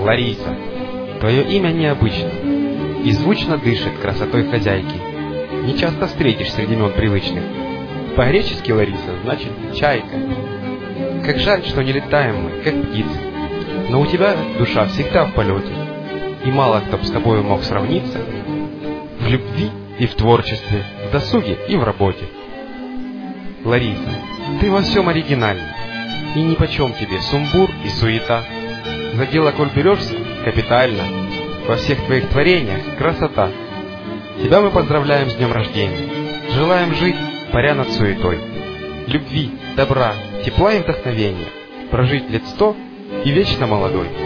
Лариса, твое имя необычно и звучно дышит красотой хозяйки. Не часто встретишь среди имен привычных. По-гречески Лариса значит «чайка». Как жаль, что не летаем мы, как птицы, но у тебя душа всегда в полете, и мало кто б с тобою мог сравниться в любви и в творчестве, в досуге и в работе. Лариса, ты во всем оригинальна, и нипочем тебе сумбур и суета. За дело, коль берешься, капитально, во всех твоих творениях красота. Тебя мы поздравляем с днем рождения, желаем жить, паря над суетой, любви, добра, тепла и вдохновения, прожить лет 100 и вечно молодой.